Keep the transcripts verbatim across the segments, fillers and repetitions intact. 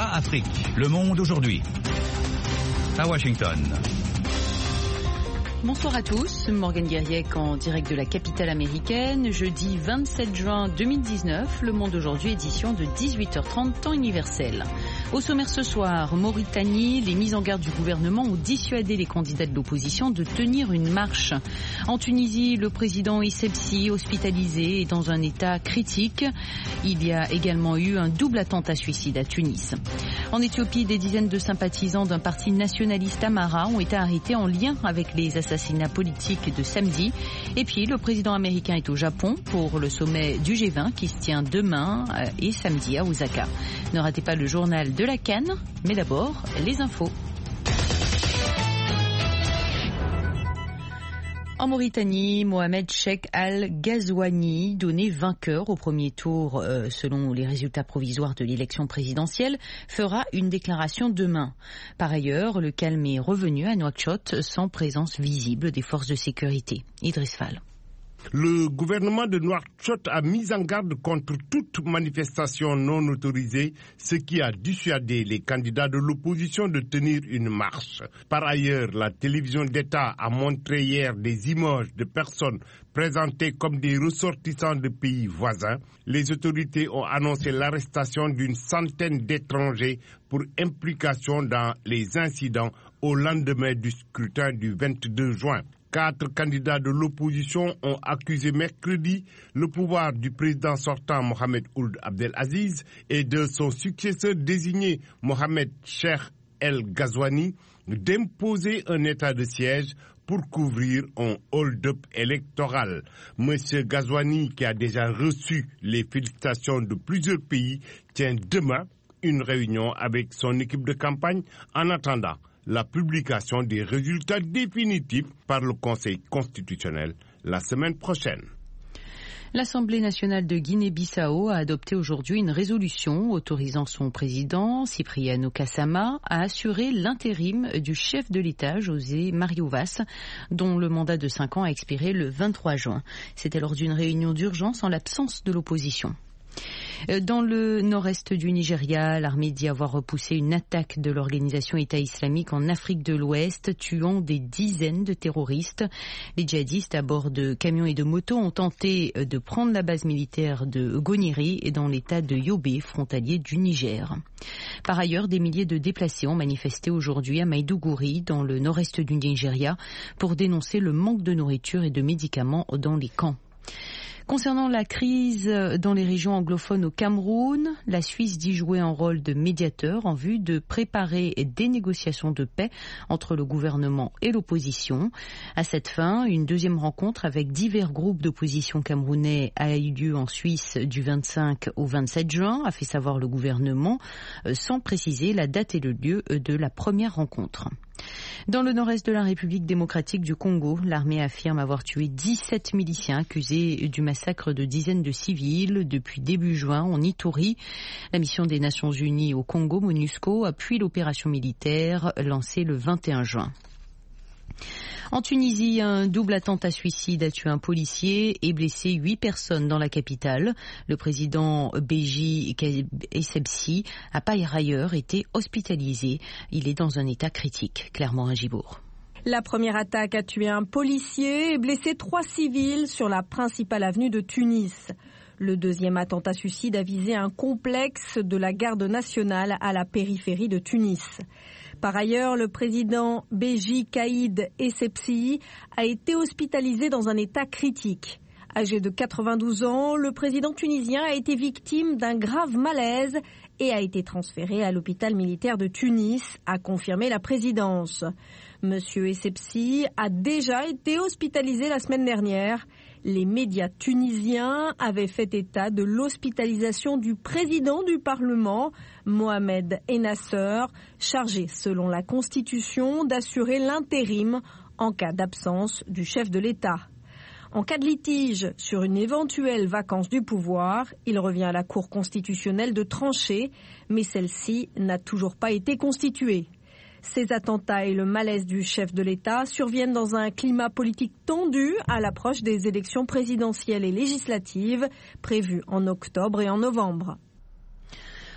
voix Afrique. Le Monde aujourd'hui. À Washington. Bonsoir à tous, Morgane Guerriec en direct de la capitale américaine, jeudi vingt-sept juin deux mille dix-neuf, Le Monde aujourd'hui, édition de dix-huit heures trente, temps universel. Au sommaire ce soir, Mauritanie, les mises en garde du gouvernement ont dissuadé les candidats de l'opposition de tenir une marche. En Tunisie, le président Essebsi, hospitalisé, est dans un état critique. Il y a également eu un double attentat suicide à Tunis. En Éthiopie, des dizaines de sympathisants d'un parti nationaliste Amara ont été arrêtés en lien avec les assassinats assassinat politique de samedi. Et puis, le président américain est au Japon pour le sommet du G vingt qui se tient demain et samedi à Osaka. Ne ratez pas le journal de la Cannes, mais d'abord, les infos. En Mauritanie, Mohamed Cheikh Al-Ghazouani, donné vainqueur au premier tour euh, selon les résultats provisoires de l'élection présidentielle, fera une déclaration demain. Par ailleurs, le calme est revenu à Nouakchott sans présence visible des forces de sécurité. Idriss Fall. Le gouvernement de Nouakchott a mis en garde contre toute manifestation non autorisée, ce qui a dissuadé les candidats de l'opposition de tenir une marche. Par ailleurs, la télévision d'État a montré hier des images de personnes présentées comme des ressortissants de pays voisins. Les autorités ont annoncé l'arrestation d'une centaine d'étrangers pour implication dans les incidents au lendemain du scrutin du vingt-deux juin. Quatre candidats de l'opposition ont accusé mercredi le pouvoir du président sortant Mohamed Ould Abdelaziz et de son successeur désigné Mohamed Cheikh El-Ghazouani d'imposer un état de siège pour couvrir un hold-up électoral. Monsieur Ghazouani, qui a déjà reçu les félicitations de plusieurs pays, tient demain une réunion avec son équipe de campagne en attendant la publication des résultats définitifs par le Conseil constitutionnel la semaine prochaine. L'Assemblée nationale de Guinée-Bissau a adopté aujourd'hui une résolution autorisant son président, Cipriano Kassama, à assurer l'intérim du chef de l'État, José Mario Vaz, dont le mandat de cinq ans a expiré le vingt-trois juin. C'était lors d'une réunion d'urgence en l'absence de l'opposition. Dans le nord-est du Nigeria, l'armée dit avoir repoussé une attaque de l'organisation État islamique en Afrique de l'Ouest, tuant des dizaines de terroristes. Les djihadistes à bord de camions et de motos ont tenté de prendre la base militaire de Goniri dans l'état de Yobe, frontalier du Niger. Par ailleurs, des milliers de déplacés ont manifesté aujourd'hui à Maïdougouri, dans le nord-est du Nigeria, pour dénoncer le manque de nourriture et de médicaments dans les camps. Concernant la crise dans les régions anglophones au Cameroun, la Suisse dit jouer un rôle de médiateur en vue de préparer des négociations de paix entre le gouvernement et l'opposition. À cette fin, une deuxième rencontre avec divers groupes d'opposition camerounais a eu lieu en Suisse du vingt-cinq au vingt-sept juin, a fait savoir le gouvernement, sans préciser la date et le lieu de la première rencontre. Dans le nord-est de la République démocratique du Congo, l'armée affirme avoir tué dix-sept miliciens accusés du massacre de dizaines de civils depuis début juin en Ituri. La mission des Nations Unies au Congo, MONUSCO, appuie l'opération militaire lancée le vingt et un juin. En Tunisie, un double attentat suicide a tué un policier et blessé huit personnes dans la capitale. Le président Béji Essebsi a par ailleurs été hospitalisé. Il est dans un état critique. Claire Morin-Gibourg. La première attaque a tué un policier et blessé trois civils sur la principale avenue de Tunis. Le deuxième attentat suicide a visé un complexe de la garde nationale à la périphérie de Tunis. Par ailleurs, le président Béji Caïd Essebsi a été hospitalisé dans un état critique. Âgé de quatre-vingt-douze ans, le président tunisien a été victime d'un grave malaise et a été transféré à l'hôpital militaire de Tunis, a confirmé la présidence. Monsieur Essebsi a déjà été hospitalisé la semaine dernière. Les médias tunisiens avaient fait état de l'hospitalisation du président du Parlement, Mohamed Ennasser, chargé, selon la Constitution, d'assurer l'intérim en cas d'absence du chef de l'État. En cas de litige sur une éventuelle vacance du pouvoir, il revient à la Cour constitutionnelle de trancher, mais celle-ci n'a toujours pas été constituée. Ces attentats et le malaise du chef de l'État surviennent dans un climat politique tendu à l'approche des élections présidentielles et législatives prévues en octobre et en novembre.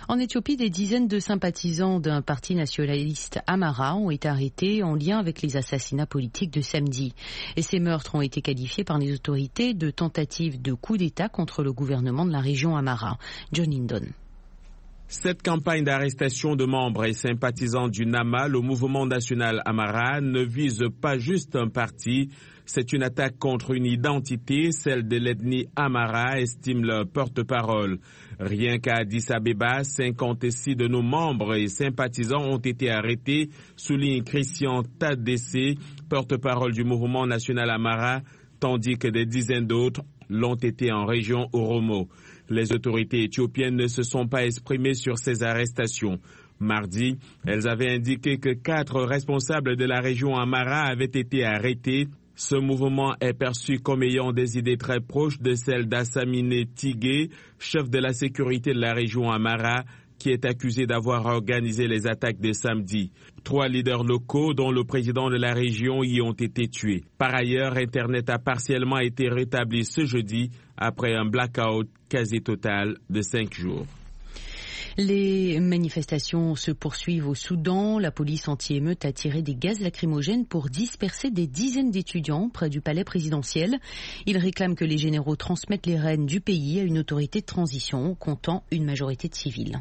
En Éthiopie, des dizaines de sympathisants d'un parti nationaliste Amhara ont été arrêtés en lien avec les assassinats politiques de samedi. Et ces meurtres ont été qualifiés par les autorités de tentatives de coup d'État contre le gouvernement de la région Amhara. John Hindon. Cette campagne d'arrestation de membres et sympathisants du Nama, le mouvement national Amhara, ne vise pas juste un parti. C'est une attaque contre une identité, celle de l'ethnie Amhara, estime le porte-parole. Rien qu'à Addis Abeba, cinquante-six de nos membres et sympathisants ont été arrêtés, souligne Christian Tadesse, porte-parole du mouvement national Amhara, tandis que des dizaines d'autres l'ont été en région Oromo. Les autorités éthiopiennes ne se sont pas exprimées sur ces arrestations. Mardi, elles avaient indiqué que quatre responsables de la région Amhara avaient été arrêtés. Ce mouvement est perçu comme ayant des idées très proches de celles d'Assamine Tigé, chef de la sécurité de la région Amhara, qui est accusé d'avoir organisé les attaques de samedi. Trois leaders locaux, dont le président de la région, y ont été tués. Par ailleurs, Internet a partiellement été rétabli ce jeudi après un blackout quasi total de cinq jours. Les manifestations se poursuivent au Soudan. La police anti-émeute a tiré des gaz lacrymogènes pour disperser des dizaines d'étudiants près du palais présidentiel. Ils réclament que les généraux transmettent les rênes du pays à une autorité de transition comptant une majorité de civils.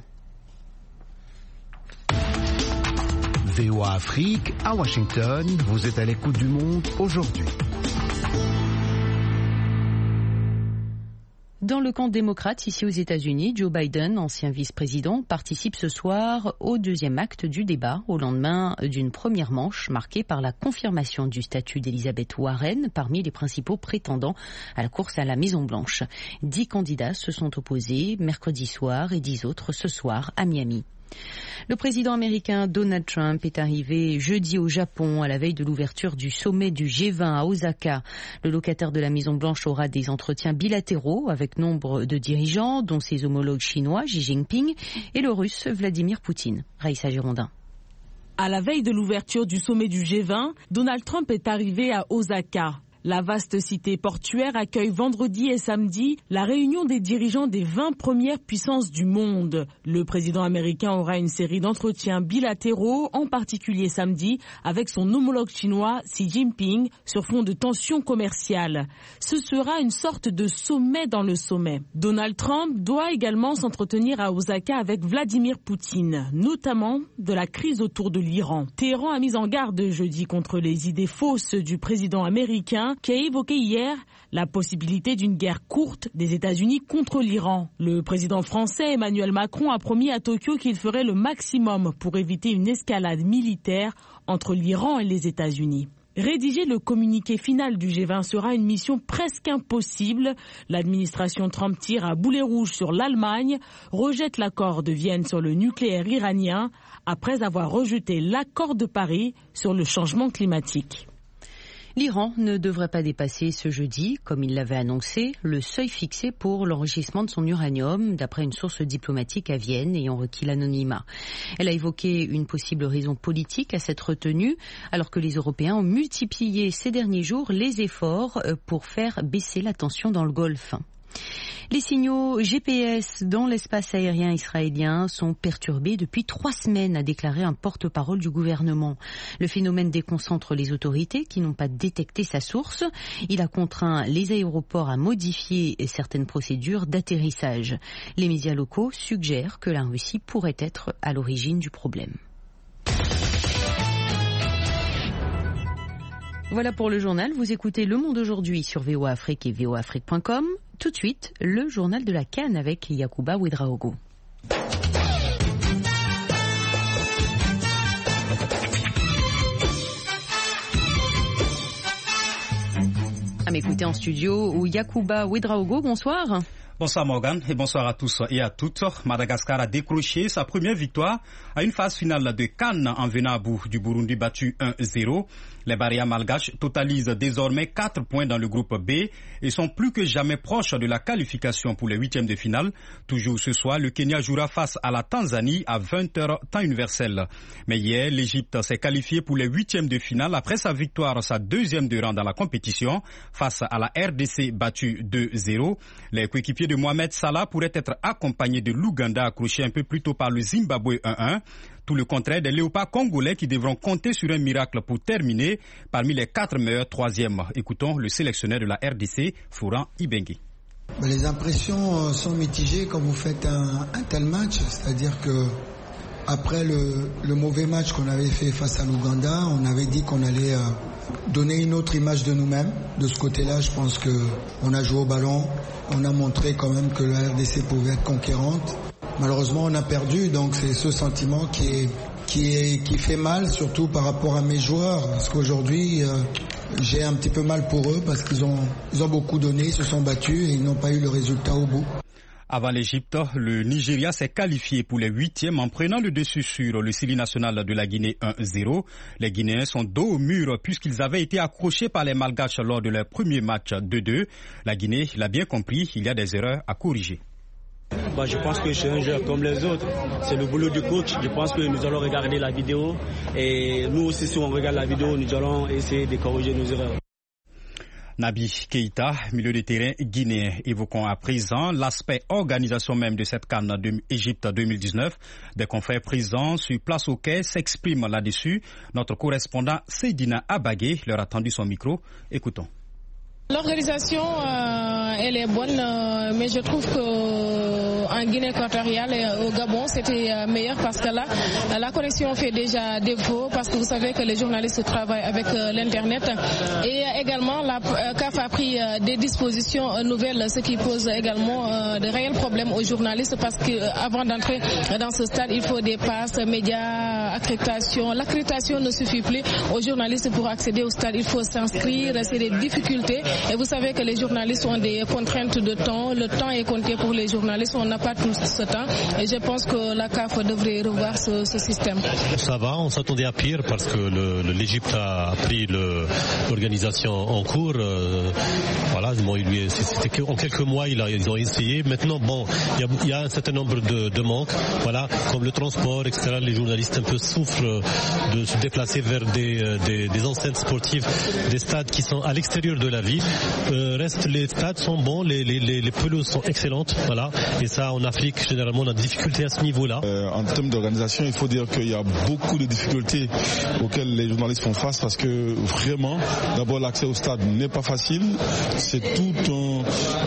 V O A Afrique, à Washington, vous êtes à l'écoute du monde aujourd'hui. Dans le camp démocrate, ici aux États-Unis, Joe Biden, ancien vice-président, participe ce soir au deuxième acte du débat, au lendemain d'une première manche marquée par la confirmation du statut d'Elizabeth Warren parmi les principaux prétendants à la course à la Maison-Blanche. Dix candidats se sont opposés mercredi soir et dix autres ce soir à Miami. Le président américain Donald Trump est arrivé jeudi au Japon à la veille de l'ouverture du sommet du G vingt à Osaka. Le locataire de la Maison-Blanche aura des entretiens bilatéraux avec nombre de dirigeants, dont ses homologues chinois Xi Jinping et le russe Vladimir Poutine. Raïssa Girondin. À la veille de l'ouverture du sommet du G vingt, Donald Trump est arrivé à Osaka. La vaste cité portuaire accueille vendredi et samedi la réunion des dirigeants des vingt premières puissances du monde. Le président américain aura une série d'entretiens bilatéraux, en particulier samedi, avec son homologue chinois Xi Jinping sur fond de tensions commerciales. Ce sera une sorte de sommet dans le sommet. Donald Trump doit également s'entretenir à Osaka avec Vladimir Poutine, notamment de la crise autour de l'Iran. Téhéran a mis en garde jeudi contre les idées fausses du président américain, qui a évoqué hier la possibilité d'une guerre courte des États-Unis contre l'Iran. Le président français Emmanuel Macron a promis à Tokyo qu'il ferait le maximum pour éviter une escalade militaire entre l'Iran et les États-Unis. Rédiger le communiqué final du G vingt sera une mission presque impossible. L'administration Trump tire à boulet rouge sur l'Allemagne, rejette l'accord de Vienne sur le nucléaire iranien, après avoir rejeté l'accord de Paris sur le changement climatique. L'Iran ne devrait pas dépasser ce jeudi, comme il l'avait annoncé, le seuil fixé pour l'enrichissement de son uranium, d'après une source diplomatique à Vienne ayant requis l'anonymat. Elle a évoqué une possible raison politique à cette retenue, alors que les Européens ont multiplié ces derniers jours les efforts pour faire baisser la tension dans le Golfe. Les signaux G P S dans l'espace aérien israélien sont perturbés depuis trois semaines, a déclaré un porte-parole du gouvernement. Le phénomène déconcentre les autorités qui n'ont pas détecté sa source. Il a contraint les aéroports à modifier certaines procédures d'atterrissage. Les médias locaux suggèrent que la Russie pourrait être à l'origine du problème. Voilà pour le journal. Vous écoutez Le Monde aujourd'hui sur V O A Afrique et V O A Afrique point com. Tout de suite, le journal de la CAN avec Yacouba Ouedraogo. À m'écouter en studio, Yacouba Ouedraogo, bonsoir. Bonsoir Morgane et bonsoir à tous et à toutes. Madagascar a décroché sa première victoire à une phase finale de CAN en venant à bout du Burundi battu un zéro. Les Barrières malgaches totalisent désormais quatre points dans le groupe B et sont plus que jamais proches de la qualification pour les huitièmes de finale. Toujours ce soir, le Kenya jouera face à la Tanzanie à vingt heures temps universel. Mais hier, l'Égypte s'est qualifiée pour les huitièmes de finale après sa victoire, sa deuxième de rang dans la compétition face à la R D C battue deux zéro. Les coéquipiers pied de Mohamed Salah pourrait être accompagné de l'Ouganda accroché un peu plus tôt par le Zimbabwe un un. Tout le contraire des léopards congolais qui devront compter sur un miracle pour terminer parmi les quatre meilleurs troisièmes. Écoutons le sélectionneur de la R D C, Florent Ibenge. Les impressions sont mitigées quand vous faites un, un tel match, c'est-à-dire que après le, le mauvais match qu'on avait fait face à l'Ouganda, on avait dit qu'on allait euh, donner une autre image de nous-mêmes. De ce côté-là, je pense qu'on a joué au ballon, on a montré quand même que la R D C pouvait être conquérante. Malheureusement, on a perdu, donc c'est ce sentiment qui est, qui est, qui fait mal, surtout par rapport à mes joueurs, parce qu'aujourd'hui, euh, j'ai un petit peu mal pour eux, parce qu'ils ont, ils ont beaucoup donné, ils se sont battus et ils n'ont pas eu le résultat au bout. Avant l'Égypte, le Nigeria s'est qualifié pour les huitièmes en prenant le dessus sur le Sili national de la Guinée un zéro. Les Guinéens sont dos au mur puisqu'ils avaient été accrochés par les Malgaches lors de leur premier match deux deux. La Guinée l'a bien compris, il y a des erreurs à corriger. Bah, je pense que je suis un joueur comme les autres. C'est le boulot du coach. Je pense que nous allons regarder la vidéo et nous aussi, si on regarde la vidéo, nous allons essayer de corriger nos erreurs. Naby Keïta, milieu de terrain guinéen. Évoquons à présent l'aspect organisation même de cette CAN Égypte deux mille dix-neuf. Des confrères présents sur place au quai s'expriment là-dessus. Notre correspondant Seydina Abagé leur a tendu son micro. Écoutons. L'organisation, euh, elle est bonne, euh, mais je trouve qu'en Guinée équatoriale et au Gabon, c'était euh, meilleur parce que là, la connexion fait déjà défaut parce que vous savez que les journalistes travaillent avec euh, l'Internet. Et également, la euh, C A F a pris euh, des dispositions euh, nouvelles, ce qui pose également euh, de réels problèmes aux journalistes parce qu'avant euh, d'entrer dans ce stade, il faut des passes, médias, accréditation. L'accréditation ne suffit plus aux journalistes pour accéder au stade. Il faut s'inscrire, c'est des difficultés. Et vous savez que les journalistes ont des contraintes de temps. Le temps est compté pour les journalistes. On n'a pas tout ce temps. Et je pense que la C A F devrait revoir ce, ce système. Ça va, on s'attendait à pire parce que l'Égypte a pris l'organisation en cours. Euh, voilà, bon, c'était en quelques mois, il a, ils ont essayé. Maintenant, bon, il y, y a un certain nombre de, de manques. Voilà, comme le transport, et cetera. Les journalistes un peu souffrent de se déplacer vers des, des, des enceintes sportives, des stades qui sont à l'extérieur de la ville. Euh, reste, les stades sont bons, les, les, les pelouses sont excellentes, voilà. Et ça, en Afrique, généralement, on a des difficultés à ce niveau-là. Euh, en termes d'organisation, il faut dire qu'il y a beaucoup de difficultés auxquelles les journalistes font face parce que vraiment, d'abord, l'accès au stade n'est pas facile. C'est tout un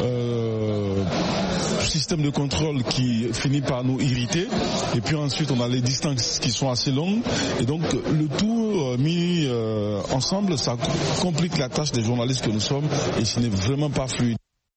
euh, système de contrôle qui finit par nous irriter. Et puis ensuite, on a les distances qui sont assez longues. Et donc, le tout euh, mis euh, ensemble, ça complique la tâche des journalistes que nous sommes et ce n'est vraiment pas fluide.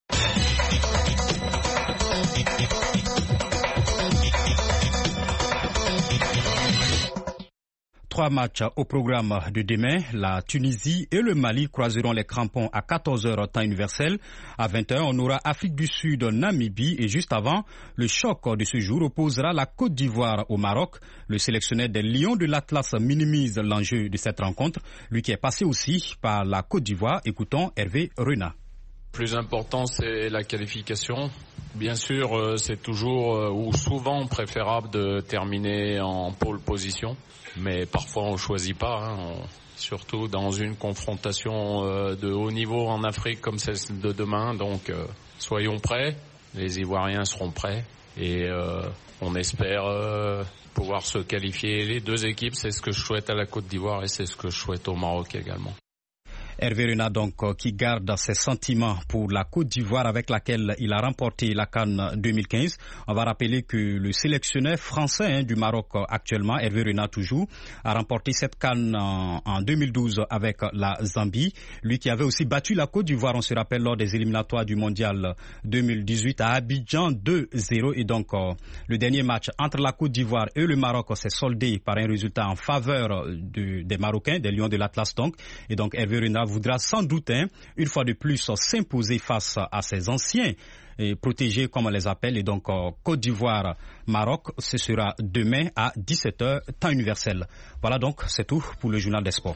Trois matchs au programme de demain. La Tunisie et le Mali croiseront les crampons à quatorze heures temps universel. À vingt heures, on aura Afrique du Sud, Namibie. Et juste avant, le choc de ce jour opposera la Côte d'Ivoire au Maroc. Le sélectionneur des Lions de l'Atlas minimise l'enjeu de cette rencontre. Lui qui est passé aussi par la Côte d'Ivoire. Écoutons Hervé Renat. Le plus important, c'est la qualification. Bien sûr, c'est toujours ou souvent préférable de terminer en pole position. Mais parfois on ne choisit pas, hein. on, surtout dans une confrontation euh, de haut niveau en Afrique comme celle de demain. Donc euh, soyons prêts, les Ivoiriens seront prêts et euh, on espère euh, pouvoir se qualifier. Les deux équipes, c'est ce que je souhaite à la Côte d'Ivoire et c'est ce que je souhaite au Maroc également. Hervé Renat donc qui garde ses sentiments pour la Côte d'Ivoire avec laquelle il a remporté la CAN deux mille quinze. On va rappeler que le sélectionneur français hein, du Maroc actuellement, Hervé Renat toujours, a remporté cette CAN en, en deux mille douze avec la Zambie. Lui qui avait aussi battu la Côte d'Ivoire, on se rappelle, lors des éliminatoires du Mondial deux mille dix-huit à Abidjan deux zéro. Et donc euh, le dernier match entre la Côte d'Ivoire et le Maroc s'est soldé par un résultat en faveur de, des Marocains, des Lions de l'Atlas donc. Et donc Hervé Renat voudra sans doute, hein, une fois de plus, s'imposer face à ses anciens et protégés, comme on les appelle. Et donc, euh, Côte d'Ivoire, Maroc, ce sera demain à dix-sept heures, temps universel. Voilà donc, c'est tout pour le journal des sports.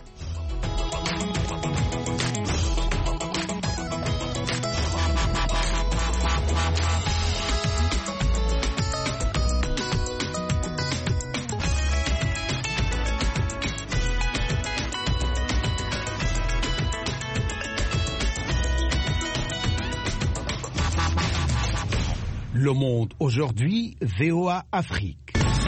Le Monde aujourd'hui, V O A Afrique.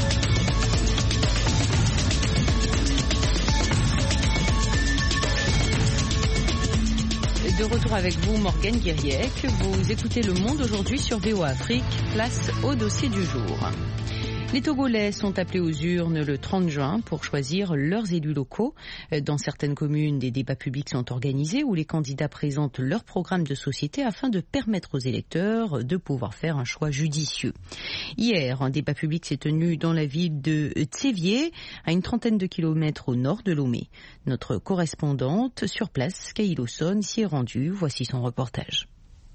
De retour avec vous, Morgane Guiriec. Vous écoutez Le Monde aujourd'hui sur V O A Afrique. Place au dossier du jour. Les Togolais sont appelés aux urnes le trente juin pour choisir leurs élus locaux. Dans certaines communes, des débats publics sont organisés où les candidats présentent leur programme de société afin de permettre aux électeurs de pouvoir faire un choix judicieux. Hier, un débat public s'est tenu dans la ville de Tsévié, à une trentaine de kilomètres au nord de Lomé. Notre correspondante sur place, Kaïlo Son, s'y est rendue. Voici son reportage.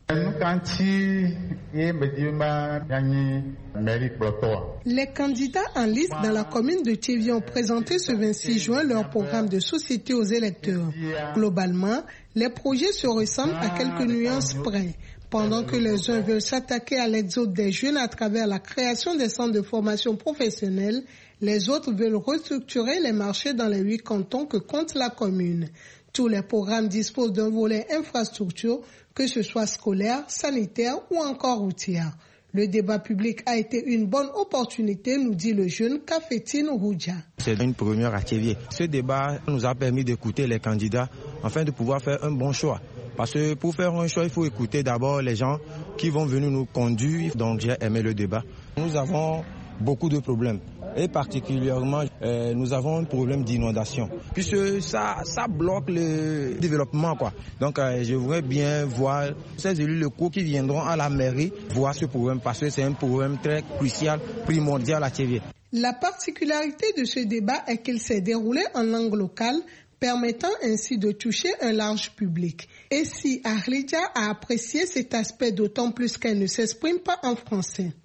Les candidats en liste dans la commune de Tsévié ont présenté ce vingt-six juin leur programme de société aux électeurs. Globalement, les projets se ressemblent à quelques nuances près. Pendant que les uns veulent s'attaquer à l'exode des jeunes à travers la création des centres de formation professionnelle, les autres veulent restructurer les marchés dans les huit cantons que compte la commune. Tous les programmes disposent d'un volet infrastructure, que ce soit scolaire, sanitaire ou encore routière. Le débat public a été une bonne opportunité, nous dit le jeune Kafetine Roudia. C'est une première à Tsévié. Ce débat nous a permis d'écouter les candidats afin de pouvoir faire un bon choix. Parce que pour faire un choix, il faut écouter d'abord les gens qui vont venir nous conduire. Donc j'ai aimé le débat. Nous avons beaucoup de problèmes. Et particulièrement, euh, nous avons un problème d'inondation. Puisque ça, ça bloque le développement, quoi. Donc euh, je voudrais bien voir ces élus locaux qui viendront à la mairie voir ce problème. Parce que c'est un problème très crucial, primordial à Tsévié. La particularité de ce débat est qu'il s'est déroulé en langue locale, permettant ainsi de toucher un large public. Et si Arlidia a apprécié cet aspect d'autant plus qu'elle ne s'exprime pas en français.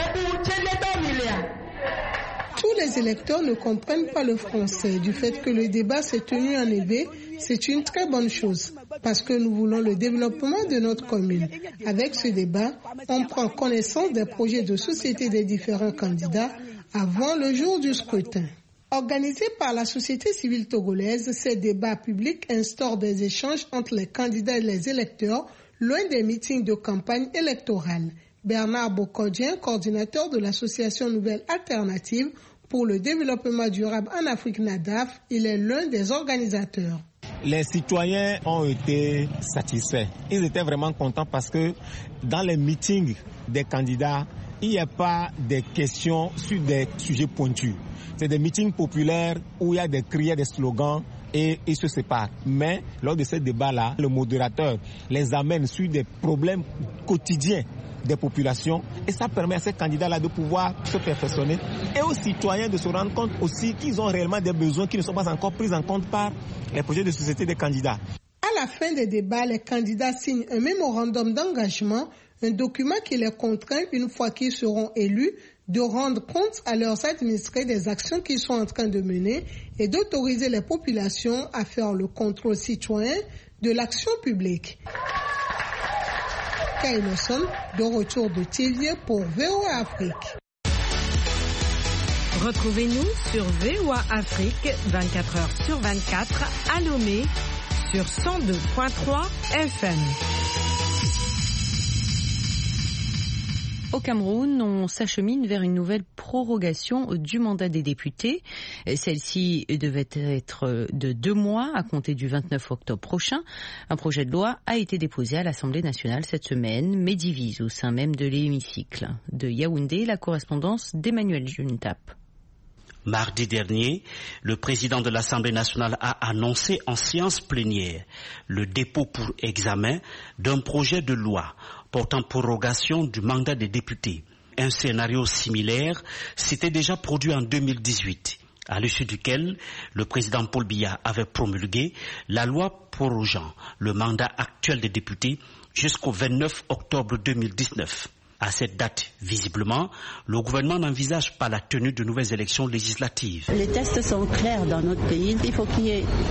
Tous les électeurs ne comprennent pas le français. Du fait que le débat s'est tenu en éveil, c'est une très bonne chose parce que nous voulons le développement de notre commune. Avec ce débat, on prend connaissance des projets de société des différents candidats avant le jour du scrutin. Organisé par la société civile togolaise, ces débats publics instaurent des échanges entre les candidats et les électeurs, loin des meetings de campagne électorale. Bernard Bokodien, coordinateur de l'association Nouvelle Alternative pour le développement durable en Afrique NADAF, il est l'un des organisateurs. Les citoyens ont été satisfaits. Ils étaient vraiment contents parce que dans les meetings des candidats, il n'y a pas des questions sur des sujets pointus. C'est des meetings populaires où il y a des cris, des slogans et ils se séparent. Mais lors de ce débat-là, le modérateur les amène sur des problèmes quotidiens des populations et ça permet à ces candidats-là de pouvoir se perfectionner et aux citoyens de se rendre compte aussi qu'ils ont réellement des besoins qui ne sont pas encore pris en compte par les projets de société des candidats. À la fin des débats, les candidats signent un mémorandum d'engagement, un document qui les contraint, une fois qu'ils seront élus, de rendre compte à leurs administrés des actions qu'ils sont en train de mener et d'autoriser les populations à faire le contrôle citoyen de l'action publique. Kaïlo Son, de retour de Tsévié pour V O A Afrique. Retrouvez-nous sur V O A Afrique vingt-quatre heures sur vingt-quatre à Lomé sur cent deux virgule trois F M. Au Cameroun, on s'achemine vers une nouvelle prorogation du mandat des députés. Celle-ci devait être de deux mois à compter du vingt-neuf octobre prochain. Un projet de loi a été déposé à l'Assemblée nationale cette semaine, mais divise au sein même de l'hémicycle. De Yaoundé, la correspondance d'Emmanuel Juntap. Mardi dernier, le président de l'Assemblée nationale a annoncé en séance plénière le dépôt pour examen d'un projet de loi portant prorogation du mandat des députés. Un scénario similaire s'était déjà produit en deux mille dix-huit, à l'issue duquel le président Paul Biya avait promulgué la loi prorogeant le mandat actuel des députés jusqu'au vingt-neuf octobre deux mille dix-neuf. À cette date, visiblement, le gouvernement n'envisage pas la tenue de nouvelles élections législatives. Les tests sont clairs dans notre pays. Il faut qu'il y ait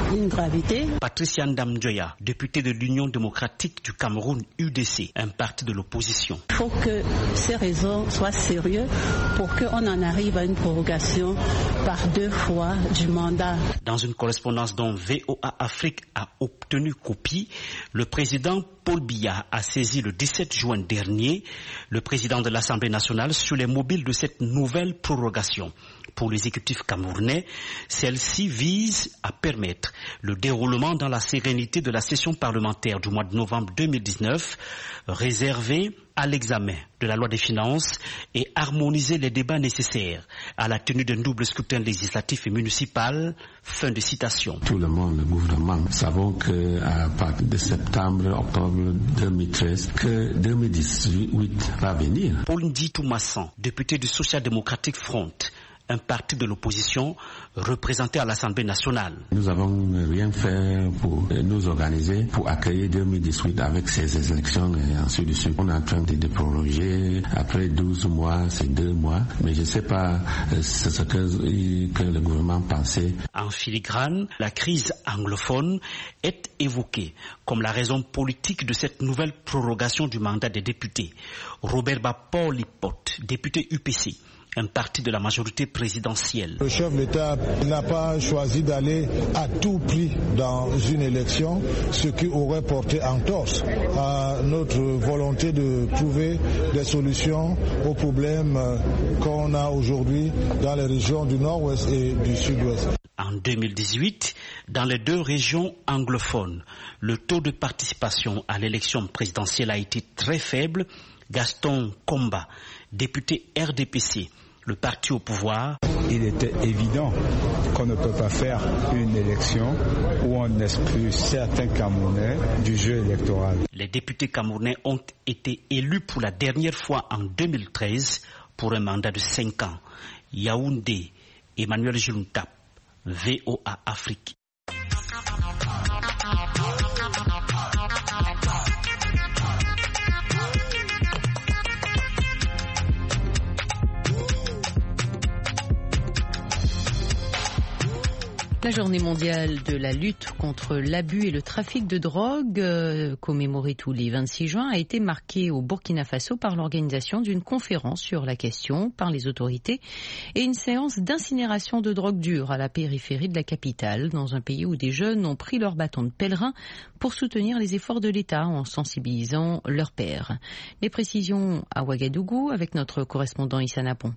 une gravité. Patricia Ndamjoya, députée de l'Union démocratique du Cameroun U D C, un parti de l'opposition. Il faut que ces raisons soient sérieuses pour qu'on en arrive à une prorogation par deux fois du mandat. Dans une correspondance dont V O A Afrique a obtenu copie, le président Paul Biya a saisi le dix-sept juin dernier le président de l'Assemblée nationale sur les mobiles de cette nouvelle prorogation. Pour l'exécutif camerounais, celle-ci vise à permettre le déroulement dans la sérénité de la session parlementaire du mois de novembre deux mille dix-neuf, réservée à l'examen de la loi des finances et harmoniser les débats nécessaires à la tenue d'un double scrutin législatif et municipal. Fin de citation. Tout le monde, le gouvernement, savons qu'à partir de septembre, octobre deux mille treize, que deux mille dix-huit va venir. Paul Nditou Massan, député du Social Democratic Front, un parti de l'opposition représenté à l'Assemblée nationale. Nous n'avons rien fait pour nous organiser, pour accueillir deux mille dix-huit avec ces élections et ainsi de suite. On est en train de, de prolonger. Après douze mois, c'est deux mois. Mais je ne sais pas ce que, que le gouvernement pensait. En filigrane, la crise anglophone est évoquée comme la raison politique de cette nouvelle prorogation du mandat des députés. Robert Bapor Lipote, député U P C, un parti de la majorité présidentielle. Le chef de l'État n'a pas choisi d'aller à tout prix dans une élection, ce qui aurait porté entorse à notre volonté de trouver des solutions aux problèmes qu'on a aujourd'hui dans les régions du Nord-Ouest et du Sud-Ouest. En deux mille dix-huit, dans les deux régions anglophones, le taux de participation à l'élection présidentielle a été très faible. Gaston Komba, député R D P C, le parti au pouvoir. Il était évident qu'on ne peut pas faire une élection où on exclut certains Camerounais du jeu électoral. Les députés camerounais ont été élus pour la dernière fois en deux mille treize pour un mandat de cinq ans. Yaoundé, Emmanuel Juntap, V O A Afrique. La journée mondiale de la lutte contre l'abus et le trafic de drogue, euh, commémorée tous les vingt-six juin, a été marquée au Burkina Faso par l'organisation d'une conférence sur la question par les autorités et une séance d'incinération de drogue dure à la périphérie de la capitale, dans un pays où des jeunes ont pris leur bâton de pèlerin pour soutenir les efforts de l'État en sensibilisant leurs pairs. Les précisions à Ouagadougou avec notre correspondant Issa Napon.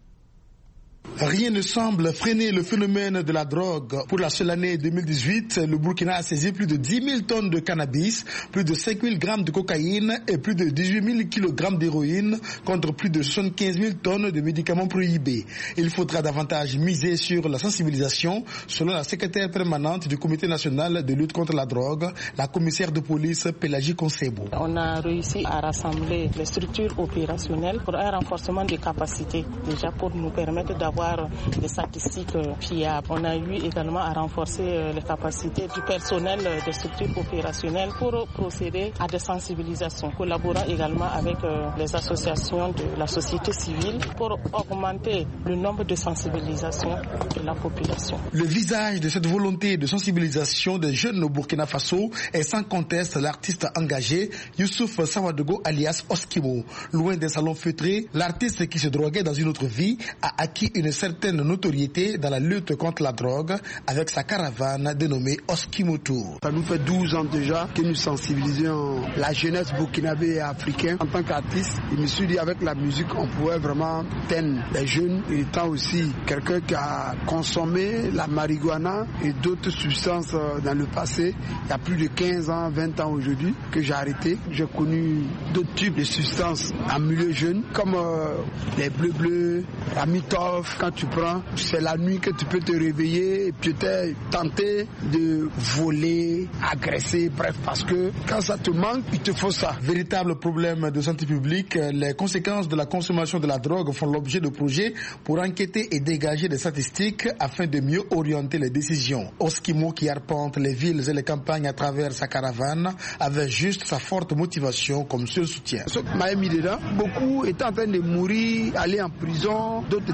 Rien ne semble freiner le phénomène de la drogue. Pour la seule année deux mille dix-huit, le Burkina a saisi plus de dix mille tonnes de cannabis, plus de cinq mille grammes de cocaïne et plus de dix-huit mille kilogrammes d'héroïne contre plus de soixante-quinze mille tonnes de médicaments prohibés. Il faudra davantage miser sur la sensibilisation, selon la secrétaire permanente du Comité national de lutte contre la drogue, la commissaire de police Pélagie Konsebo. On a réussi à rassembler les structures opérationnelles pour un renforcement des capacités, déjà pour nous permettre d'avoir des statistiques fiables. On a eu également à renforcer les capacités du personnel des structures opérationnelles pour procéder à des sensibilisations, collaborant également avec les associations de la société civile pour augmenter le nombre de sensibilisations de la population. Le visage de cette volonté de sensibilisation des jeunes au Burkina Faso est sans conteste l'artiste engagé Youssouf Sawadogo alias Oskimo. Loin des salons feutrés, l'artiste qui se droguait dans une autre vie a acquis une certaine notoriété dans la lutte contre la drogue avec sa caravane dénommée Oskimo Tour. Ça nous fait douze ans déjà que nous sensibilisons la jeunesse burkinabé et africaine. En tant qu'artiste, je me suis dit avec la musique, on pouvait vraiment teindre les jeunes. Étant aussi quelqu'un qui a consommé la marijuana et d'autres substances dans le passé, il y a plus de quinze ans, vingt ans aujourd'hui que j'ai arrêté. J'ai connu d'autres types de substances en milieu jeune, comme euh, les bleus bleus, la mitov. Quand tu prends, c'est la nuit que tu peux te réveiller et puis tu es tenté de voler, agresser, bref, parce que quand ça te manque, il te faut ça. Véritable problème de santé publique, les conséquences de la consommation de la drogue font l'objet de projets pour enquêter et dégager des statistiques afin de mieux orienter les décisions. Oskimo, qui arpente les villes et les campagnes à travers sa caravane, avait juste sa forte motivation comme seul soutien. Ce qui m'a mis dedans, beaucoup étaient en train de mourir, aller en prison, d'autres étaient devenus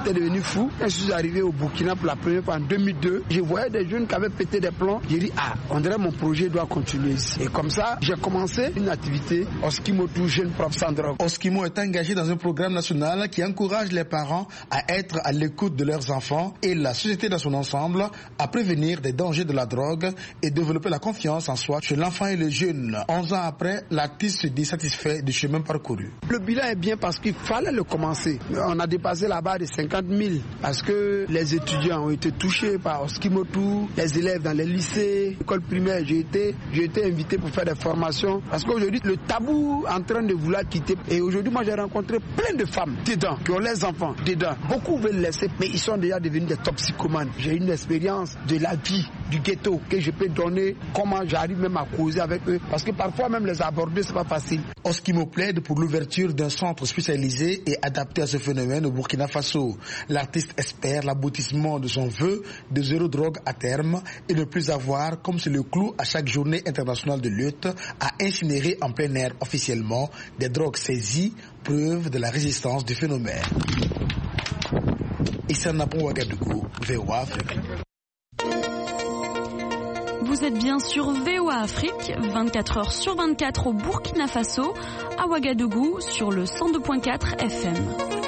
fou. Quand je suis arrivé au Burkina pour la première fois en deux mille deux, je voyais des jeunes qui avaient pété des plombs. J'ai dit, ah, on dirait mon projet doit continuer ici. Et comme ça, j'ai commencé une activité Oskimotou, jeune prof sans drogue. Oskimo est engagé dans un programme national qui encourage les parents à être à l'écoute de leurs enfants et la société dans son ensemble à prévenir des dangers de la drogue et développer la confiance en soi chez l'enfant et le jeune. onze ans après, l'artiste se dit satisfait du chemin parcouru. Le bilan est bien parce qu'il fallait le commencer. On a dépassé la barre de cinquante mille parce que les étudiants ont été touchés par Oskimotou, les élèves dans les lycées, l'école primaire. J'ai été, j'ai été invité pour faire des formations parce qu'aujourd'hui, le tabou est en train de vouloir quitter. Et aujourd'hui, moi, j'ai rencontré plein de femmes dedans, qui ont les enfants dedans. Beaucoup veulent laisser, mais ils sont déjà devenus des toxicomanes. J'ai une expérience de la vie du ghetto que je peux donner, comment j'arrive même à causer avec eux, parce que parfois même les aborder, c'est pas facile. Oskimo plaide pour l'ouverture d'un centre spécialisé et adapté à ce phénomène au Burkina Faso. L'artiste espère l'aboutissement de son vœu de zéro drogue à terme et ne plus avoir, comme c'est le clou à chaque journée internationale de lutte, à incinérer en plein air officiellement des drogues saisies, preuve de la résistance du phénomène. Issa Napon Ouagadougou, V O A Afrique. Vous êtes bien sur V O A Afrique, vingt-quatre heures sur vingt-quatre au Burkina Faso, à Ouagadougou sur le cent deux virgule quatre F M.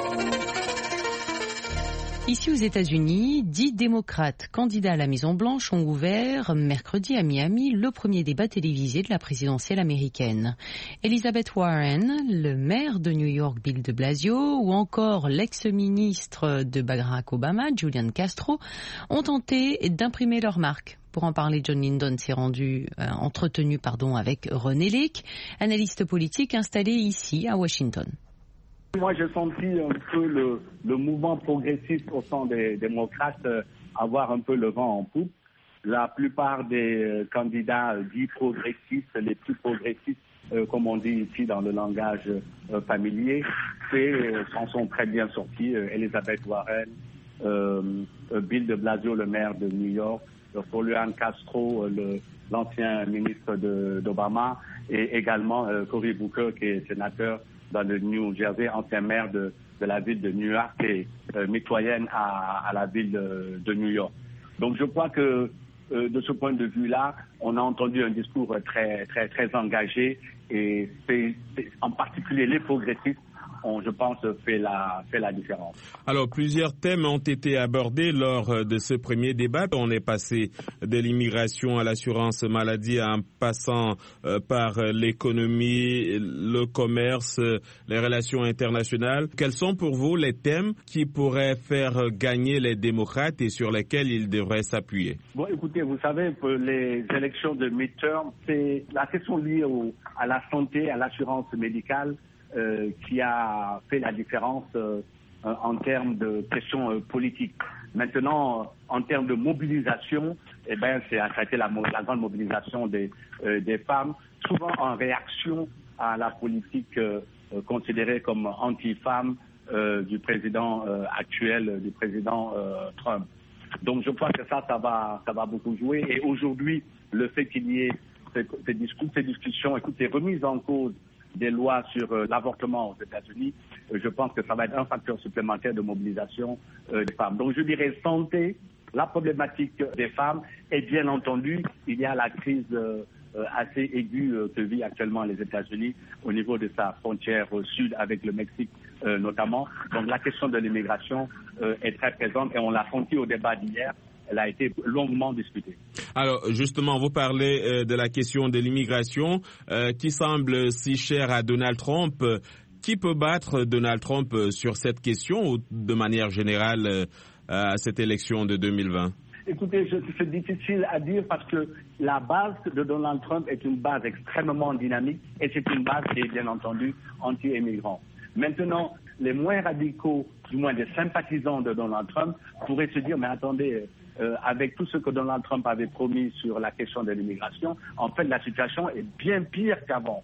Ici aux États-Unis, dix démocrates candidats à la Maison-Blanche ont ouvert mercredi à Miami le premier débat télévisé de la présidentielle américaine. Elizabeth Warren, le maire de New York Bill de Blasio ou encore l'ex-ministre de Barack Obama, Julian Castro, ont tenté d'imprimer leur marque. Pour en parler, John Lindon s'est rendu euh, entretenu pardon, avec René Lake, analyste politique installé ici à Washington. Moi, j'ai senti un peu le, le mouvement progressiste au sein des démocrates euh, avoir un peu le vent en poupe. La plupart des euh, candidats euh, dits progressistes, les plus progressistes, euh, comme on dit ici dans le langage euh, familier, euh, s'en sont très bien sortis. Euh, Elizabeth Warren, euh, euh, Bill de Blasio, le maire de New York, euh, Julian Castro, euh, le, l'ancien ministre de, d'Obama, et également euh, Cory Booker, qui est sénateur dans le New Jersey, ancien maire de, de la ville de New York et euh, mitoyenne à, à la ville de, de New York. Donc je crois que euh, de ce point de vue-là, on a entendu un discours très très très engagé et c'est, c'est en particulier les progressistes ont, je pense, fait la, fait la différence. Alors, plusieurs thèmes ont été abordés lors de ce premier débat. On est passé de l'immigration à l'assurance maladie en passant euh, par l'économie, le commerce, les relations internationales. Quels sont pour vous les thèmes qui pourraient faire gagner les démocrates et sur lesquels ils devraient s'appuyer? Bon, écoutez, vous savez, pour les élections de midterm, c'est la question liée au, à la santé, à l'assurance médicale, Euh, qui a fait la différence euh, en termes de questions euh, politiques. Maintenant, euh, en termes de mobilisation, eh ben, c'est, ça a été la, la grande mobilisation des, euh, des femmes, souvent en réaction à la politique euh, euh, considérée comme anti-femme euh, du président euh, actuel, du président euh, Trump. Donc, je crois que ça, ça va, ça va beaucoup jouer. Et aujourd'hui, le fait qu'il y ait ces, ces, discours, ces discussions, écoute, ces remises en cause des lois sur euh, l'avortement aux États-Unis, euh, je pense que ça va être un facteur supplémentaire de mobilisation euh, des femmes. Donc je dirais santé, la problématique des femmes et bien entendu, il y a la crise euh, euh, assez aiguë euh, que vit actuellement les États-Unis au niveau de sa frontière euh, sud avec le Mexique euh, notamment. Donc la question de l'immigration euh, est très présente et on l'a senti au débat d'hier. Elle a été longuement discutée. Alors, justement, vous parlez euh, de la question de l'immigration euh, qui semble si chère à Donald Trump. Qui peut battre Donald Trump sur cette question ou de manière générale euh, à cette élection de deux mille vingt? Écoutez, c'est difficile à dire parce que la base de Donald Trump est une base extrêmement dynamique et c'est une base qui est bien entendu anti-immigrant. Maintenant, les moins radicaux, du moins des sympathisants de Donald Trump, pourraient se dire, mais attendez, euh, avec tout ce que Donald Trump avait promis sur la question de l'immigration, en fait, la situation est bien pire qu'avant.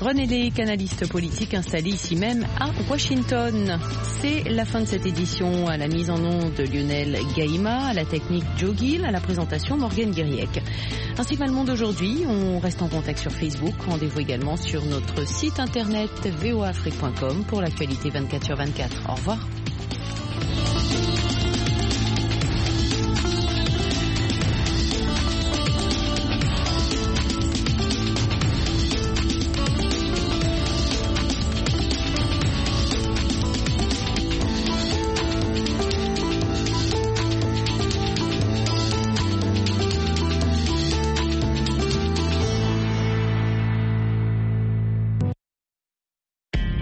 René Lec, analyste politique installé ici même à Washington. C'est la fin de cette édition. À la mise en onde de Lionel Gaïma, à la technique Joe Gill, à la présentation Morgane Guiriec. Ainsi va le monde aujourd'hui. On reste en contact sur Facebook. Rendez-vous également sur notre site internet v o a afrique point com pour l'actualité vingt-quatre sur vingt-quatre. Au revoir.